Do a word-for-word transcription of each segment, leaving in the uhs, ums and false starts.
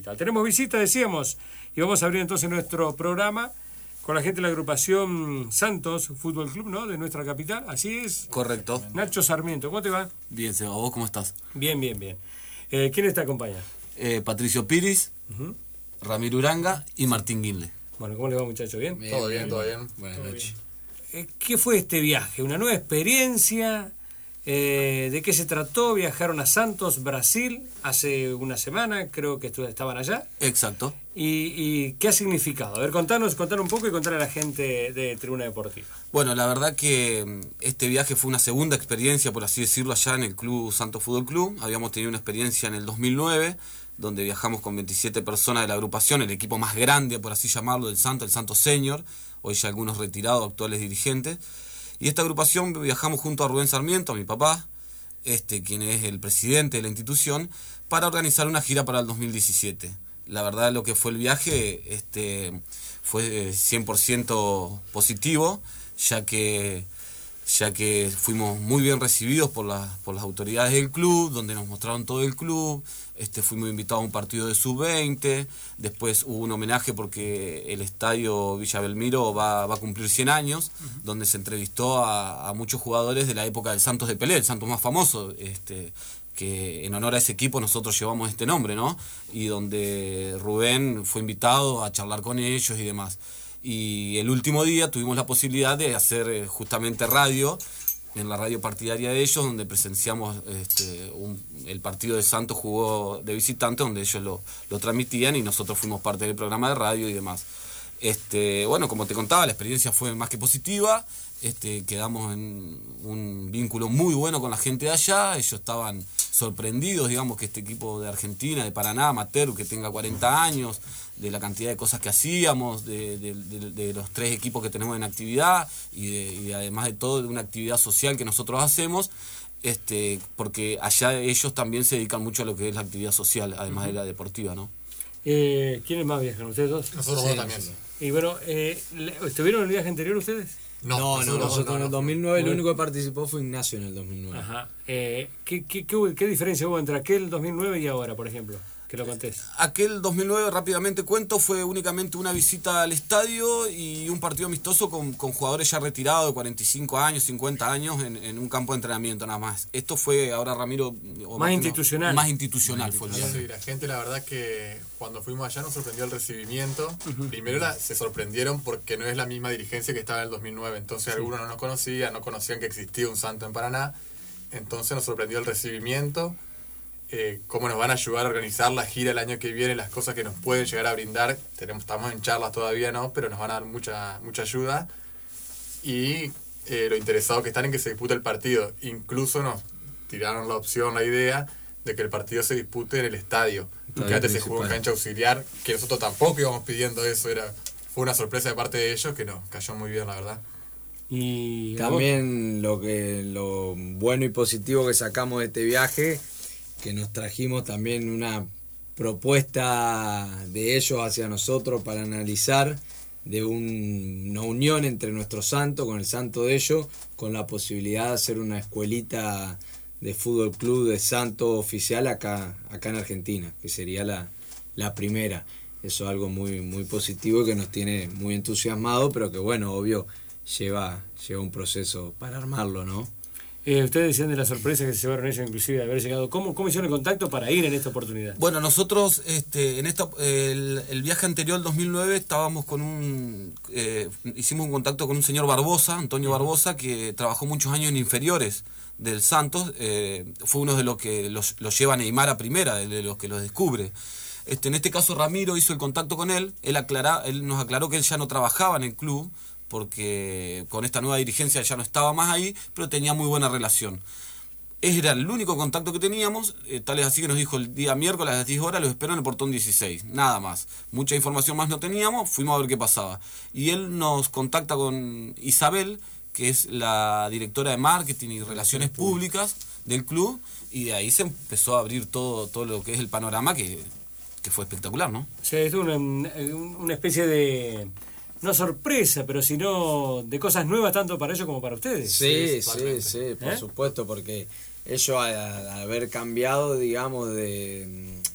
capital. Tenemos visita, decíamos, y vamos a abrir entonces nuestro programa con la gente de la agrupación Santos Fútbol Club, ¿no? De nuestra capital, así es. Correcto. Nacho Sarmiento, ¿cómo te va? Bien, Seba, ¿vos cómo estás? Bien, bien, bien. Eh, ¿Quiénes te acompañan? Eh, Patricio Piris, uh-huh. Ramiro Uranga y Martín Guinle. Bueno, ¿cómo les va, muchachos? ¿Bien? bien todo bien, bien, todo bien. Buenas noches. Eh, ¿Qué fue este viaje? ¿Una nueva experiencia? Eh, ¿De qué se trató? Viajaron a Santos, Brasil, hace una semana, creo que estaban allá. Exacto. ¿Y, y qué ha significado? A ver, contanos, contanos un poco y contar a la gente de Tribuna Deportiva. Bueno, la verdad que este viaje fue una segunda experiencia, por así decirlo, allá en el Club Santos Fútbol Club. Habíamos tenido una experiencia en el dos mil nueve, donde viajamos con veintisiete personas de la agrupación, el equipo más grande, por así llamarlo, del Santos, el Santos Senior, hoy ya algunos retirados, actuales dirigentes. Y esta agrupación viajamos junto a Rubén Sarmiento, a mi papá, este, quien es el presidente de la institución, para organizar una gira para el dos mil diecisiete. La verdad, lo que fue el viaje este, fue cien por ciento positivo, ya que, ya que fuimos muy bien recibidos por, la, por las autoridades del club, donde nos mostraron todo el club. Este, fuimos invitados a un partido de sub veinte, después hubo un homenaje porque el estadio Villa Belmiro va, va a cumplir cien años, uh-huh. donde se entrevistó a, a muchos jugadores de la época del Santos de Pelé, el Santos más famoso, este, que en honor a ese equipo nosotros llevamos este nombre, ¿no? Y donde Rubén fue invitado a charlar con ellos y demás. Y el último día tuvimos la posibilidad de hacer justamente radio, en la radio partidaria de ellos, donde presenciamos este, un, el partido de Santos jugó de visitante, donde ellos lo, lo transmitían y nosotros fuimos parte del programa de radio y demás. Este, bueno, como te contaba, la experiencia fue más que positiva. Este, quedamos en un vínculo muy bueno con la gente de allá. Ellos estaban sorprendidos, digamos, que este equipo de Argentina, de Paraná, amateur, que tenga cuarenta años, de la cantidad de cosas que hacíamos, de, de, de, de los tres equipos que tenemos en actividad y, de, y además de todo, de una actividad social que nosotros hacemos, este, porque allá ellos también se dedican mucho a lo que es la actividad social, además uh-huh. de la deportiva, ¿no? Eh, ¿Quiénes más viajan? ¿Ustedes dos? Nosotros sí, dos también. Sí. Y bueno, eh, ¿estuvieron en el viaje anterior ustedes? No, no, nosotros, nosotros no, no, en el dos mil nueve no. el único que participó fue Ignacio en el dos mil nueve. Ajá. Eh, ¿qué, qué, qué, ¿Qué diferencia hubo entre aquel dos mil nueve y ahora, por ejemplo? Que lo contés. Aquel dos mil nueve, rápidamente cuento, fue únicamente una visita al estadio y un partido amistoso con, con jugadores ya retirados de cuarenta y cinco años, cincuenta años en, en un campo de entrenamiento nada más. Esto fue, ahora Ramiro... Más, más institucional. Más institucional fue. Sí, sí, la gente la verdad que cuando fuimos allá nos sorprendió el recibimiento. Uh-huh. Primero la, se sorprendieron porque no es la misma dirigencia que estaba en el dos mil nueve, entonces sí. Algunos no nos conocían, no conocían que existía un santo en Paraná, entonces nos sorprendió el recibimiento. Eh, cómo nos van a ayudar a organizar la gira el año que viene, las cosas que nos pueden llegar a brindar. Tenemos, estamos en charlas todavía, ¿no? Pero nos van a dar mucha mucha ayuda. Y eh, lo interesado que están en que se dispute el partido. Incluso nos tiraron la opción, la idea, de que el partido se dispute en el estadio. Que antes se jugó en cancha auxiliar, que nosotros tampoco íbamos pidiendo eso. Era, fue una sorpresa de parte de ellos que nos cayó muy bien, la verdad. Y también lo que lo bueno y positivo que sacamos de este viaje, que nos trajimos también una propuesta de ellos hacia nosotros para analizar, de un, una unión entre nuestro santo con el santo de ellos, con la posibilidad de hacer una escuelita de fútbol club de santo oficial acá, acá en Argentina, que sería la, la primera. Eso es algo muy, muy positivo y que nos tiene muy entusiasmados, pero que bueno, obvio, lleva, lleva un proceso para armarlo, ¿no? Eh, ustedes decían de la sorpresa que se llevaron ellos, inclusive de haber llegado. ¿Cómo, cómo hicieron el contacto para ir en esta oportunidad? Bueno, nosotros este, en esta el, el viaje anterior, el dos mil nueve, estábamos con un eh, hicimos un contacto con un señor Barbosa, Antonio Barbosa, que trabajó muchos años en inferiores del Santos. Eh, fue uno de los que los, los lleva a Neymar a primera, de, de los que los descubre. Este, en este caso Ramiro hizo el contacto con él. Él aclara, él nos aclaró que él ya no trabajaba en el club, porque con esta nueva dirigencia ya no estaba más ahí, pero tenía muy buena relación. Era el único contacto que teníamos, eh, tal es así que nos dijo el día miércoles a las diez horas, los espero en el portón dieciséis, nada más. Mucha información más no teníamos, fuimos a ver qué pasaba. Y él nos contacta con Isabel, que es la directora de marketing y relaciones públicas del club, y de ahí se empezó a abrir todo, todo lo que es el panorama, que, que fue espectacular, ¿no? O sea, es una, una especie de... no sorpresa, pero sino de cosas nuevas tanto para ellos como para ustedes. Sí, sí, sí, por ¿Eh? supuesto, porque ellos al haber cambiado, digamos, de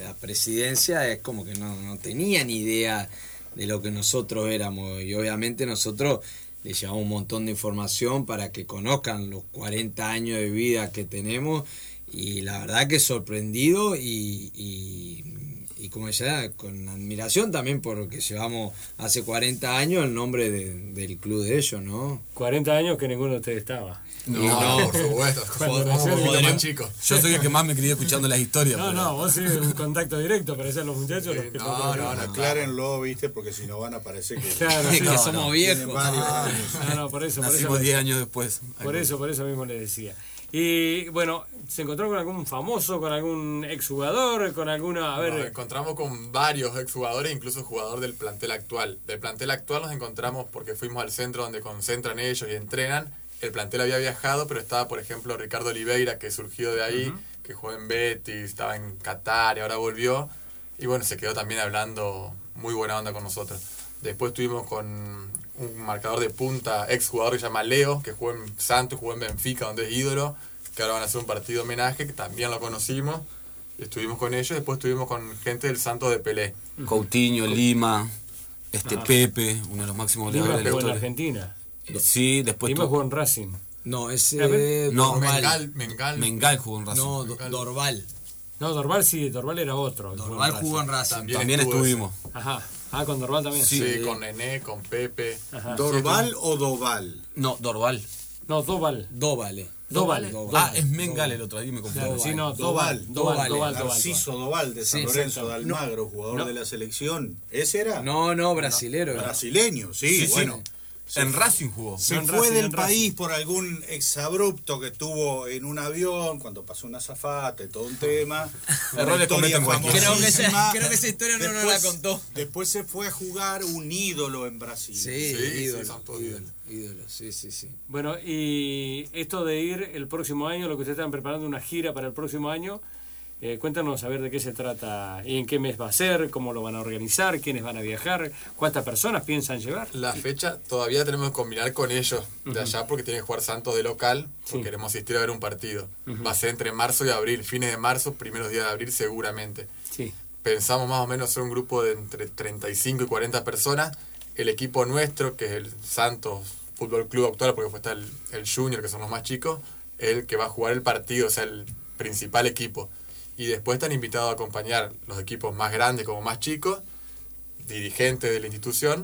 la presidencia es como que no, no tenía ni idea de lo que nosotros éramos, y obviamente nosotros les llevamos un montón de información para que conozcan los cuarenta años de vida que tenemos, y la verdad que sorprendido y, y, y como decía, con admiración también porque llevamos hace cuarenta años el nombre de, del club de ellos, ¿no? cuarenta años que ninguno de ustedes estaba. No, no, por supuesto. Somos un poquito más chicos. Yo soy el que más me crié escuchando las historias. No, pero... no, vos sí un contacto directo, parecían los muchachos. Sí, los que no, no, no, aclárenlo, viste, porque si no van a parecer que, claro, sí, que no, somos no. viejos. varios años. No, no, por eso. Nacimos por eso diez años después. Por eso, por eso mismo le decía. Y bueno, ¿se encontró con algún famoso, con algún exjugador, con alguna... A ver, Nos encontramos con varios exjugadores, incluso jugador del plantel actual. Del plantel actual nos encontramos porque fuimos al centro donde concentran ellos y entrenan. El plantel había viajado, pero estaba, por ejemplo, Ricardo Oliveira, que surgió de ahí, uh-huh. que jugó en Betis, estaba en Qatar y ahora volvió. Y bueno, se quedó también hablando muy buena onda con nosotros. Después estuvimos con un marcador de punta, exjugador que se llama Leo, que jugó en Santos, jugó en Benfica, donde es ídolo, que ahora van a hacer un partido de homenaje, que también lo conocimos. Y estuvimos con ellos. Después estuvimos con gente del Santos de Pelé. Coutinho, Lima, este Ajá. Pepe, uno de los máximos goleadores de la jugó en historia. Argentina. Sí, después Lima tu- jugó en Racing. No, ese No, Dorval. Mengal, Mengal. Mengal jugó en Racing. No, Do- Dorval. No, Dorval sí, Dorval era otro. Dorval jugó en Racing. También También estuvo estuvimos. Ajá. Ah, con Dorval también. Sí, Sí. con Nené, con Pepe. Ajá. ¿Dorval o Doval? No, Dorval. No, Doval. Dóvale. Doval. Doval. Ah, es Mengal el otro, ahí me confundí. Claro, sí, no, Doval. Doval. Doval, Doval, Doval. Doval. Narciso Doval de San Sí, Lorenzo de exacto. Almagro, jugador No. de la selección. ¿Ese era? No, no, brasilero. era. Brasileño, sí, Sí, sí. bueno. En Racing jugó. Se No, en fue Racing, del en Racing. país por algún exabrupto que tuvo en un avión, cuando pasó una azafata y todo un tema. Errores cometen cualquiera. Creo que esa- famosísima. creo que esa historia no nos la contó. Después se fue a jugar un ídolo en Brasil. Sí, Sí, ídolo, sí, son todos ídolo, ídolo, sí, sí, sí. Bueno, y esto de ir el próximo año, lo que ustedes están preparando una gira para el próximo año, eh, cuéntanos a ver de qué se trata y en qué mes va a ser, cómo lo van a organizar, quiénes van a viajar, cuántas personas piensan llevar. La fecha todavía tenemos que combinar con ellos de allá porque tienen que jugar Santos de local, porque Sí. queremos asistir a ver un partido. Ujú. Va a ser entre marzo y abril, fines de marzo, primeros días de abril seguramente. Sí. Pensamos más o menos ser un grupo de entre treinta y cinco y cuarenta personas. El equipo nuestro, que es el Santos Fútbol Club actual, porque después está el, el Junior, que son los más chicos, es el que va a jugar el partido, o sea, el principal equipo. Y después están invitados a acompañar los equipos más grandes como más chicos, dirigentes de la institución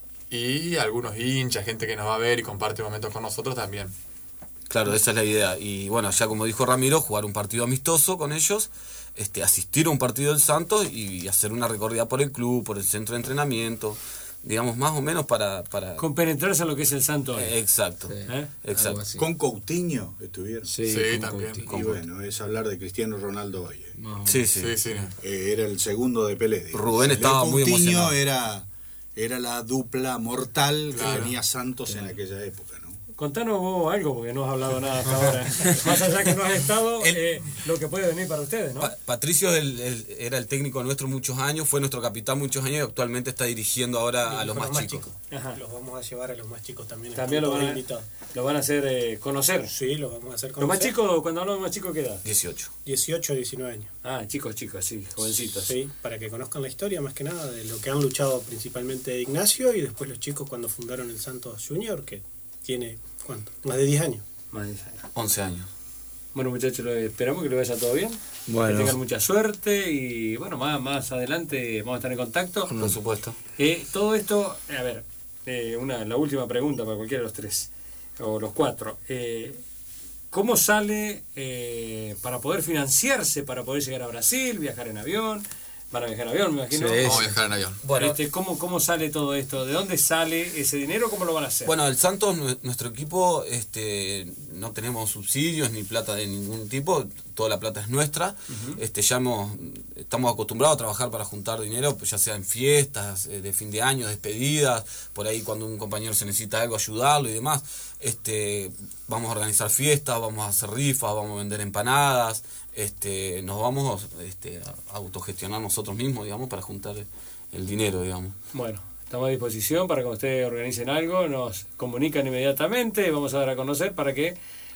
y algunos hinchas, gente que nos va a ver y comparte momentos con nosotros también. Claro, esa es la idea. Y bueno, ya como dijo Ramiro, jugar un partido amistoso con ellos, este, asistir a un partido del Santos y hacer una recorrida por el club, por el centro de entrenamiento, digamos, más o menos para... para... Compenetrarse a lo que es el Santo hoy. Eh, exacto, Sí. ¿Eh? exacto. Algo así. Con Coutinho estuvieron. Sí, Sí, con también. Coutinho. Y bueno, es hablar de Cristiano Ronaldo hoy. eh. Más o menos. Sí, sí. Sí, sí. Eh, era el segundo de Pelé. digamos. Rubén Leo estaba muy Coutinho emocionado. Era, era la dupla mortal Claro. que tenía Santos en aquella época, ¿no? Contanos vos algo, porque no has hablado nada hasta ahora. Más allá que no has estado, El- eh, lo que puede venir para ustedes, ¿no? Pa- Patricio el- el- era el técnico nuestro muchos años, fue nuestro capitán muchos años y actualmente está dirigiendo ahora a los Con más chicos. Ajá. Los vamos a llevar a los más chicos también. También lo están van, todos a, invitados. lo van a hacer eh, conocer. Sí, los vamos a hacer Los más conocer. chicos, cuando hablamos de más chicos, ¿qué edad? dieciocho. dieciocho, diecinueve años. Ah, chicos, chicos, sí, jovencitos. Sí, para que conozcan la historia más que nada de lo que han luchado principalmente Ignacio y después los chicos cuando fundaron el Santos Junior, que tiene, ¿cuánto? Más de diez años. Más de diez años. once años. Bueno, muchachos, lo- esperamos que les vaya todo bien. Bueno. Que tengan mucha suerte y bueno, más, más adelante vamos a estar en contacto. Por supuesto. Eh, todo esto, a ver, eh, una, la última pregunta para cualquiera de los tres, o los cuatro. Eh, ¿Cómo sale eh, para poder financiarse, para poder llegar a Brasil, viajar en avión? Van a viajar en avión, me imagino. Sí, Vamos a viajar en avión. Bueno, Este, ¿cómo, ¿Cómo sale todo esto? ¿De dónde sale ese dinero? ¿Cómo lo van a hacer? Bueno, el Santos, nue- nuestro equipo, este, no tenemos subsidios ni plata de ningún tipo, toda la plata es nuestra. este, ya hemos, estamos acostumbrados a trabajar para juntar dinero, pues ya sea en fiestas, eh, de fin de año, despedidas, por ahí cuando un compañero se necesita algo, ayudarlo y demás. Este, vamos a organizar fiestas, vamos a hacer rifas, vamos a vender empanadas, este, nos vamos este, a autogestionar nosotros mismos, digamos, para juntar el dinero, digamos. Bueno, estamos a disposición para que ustedes organicen algo, nos comunican inmediatamente, vamos a dar a conocer para que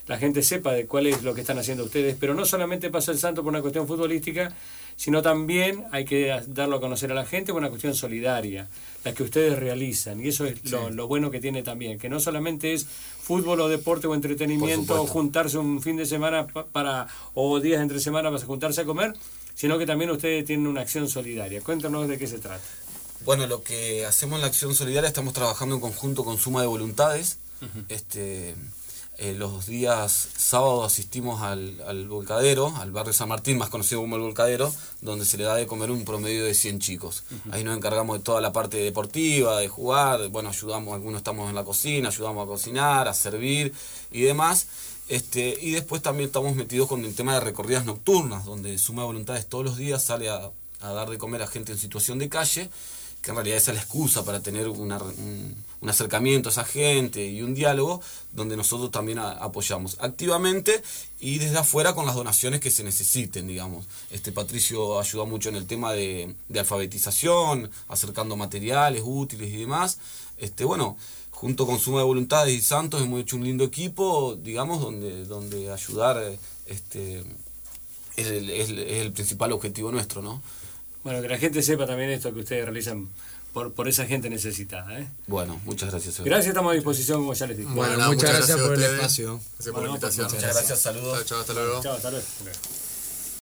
la gente sepa de cuál es lo que están haciendo ustedes, pero no solamente pasa el Santo por una cuestión futbolística, sino también hay que darlo a conocer a la gente por una cuestión solidaria, la que ustedes realizan, y eso es sí. lo, lo bueno que tiene también, que no solamente es fútbol o deporte o entretenimiento, o juntarse un fin de semana para o días entre semana para juntarse a comer, sino que también ustedes tienen una acción solidaria. Cuéntanos de qué se trata. Bueno, lo que hacemos en la acción solidaria, estamos trabajando en conjunto con Suma de Voluntades. Uh-huh. este Eh, los días sábados asistimos al, al Volcadero, al barrio San Martín, más conocido como el Volcadero, donde se le da de comer un promedio de cien chicos. Uh-huh. Ahí nos encargamos de toda la parte deportiva, de jugar, de, bueno, ayudamos, algunos estamos en la cocina, ayudamos a cocinar, a servir y demás. Este, y después también estamos metidos con el tema de recorridas nocturnas, donde Suma de Voluntades todos los días sale a, a dar de comer a gente en situación de calle, que en realidad esa es la excusa para tener una, un, un acercamiento a esa gente y un diálogo donde nosotros también a, apoyamos activamente y desde afuera con las donaciones que se necesiten, digamos. Este Patricio ayuda mucho en el tema de, de alfabetización, acercando materiales útiles y demás. Este, bueno, junto con Suma de Voluntades y Santos hemos hecho un lindo equipo, digamos, donde, donde ayudar este, es, el, es, el, es el principal objetivo nuestro, ¿no? Bueno, que la gente sepa también esto que ustedes realizan por, por esa gente necesitada, ¿eh? Bueno, muchas gracias. Señor. Gracias, estamos a disposición, como ya les dije. Bueno, bueno muchas, muchas gracias, gracias por el espacio. Gracias por la invitación. Muchas gracias, saludos. Chao, chao, hasta luego. Chao, hasta luego.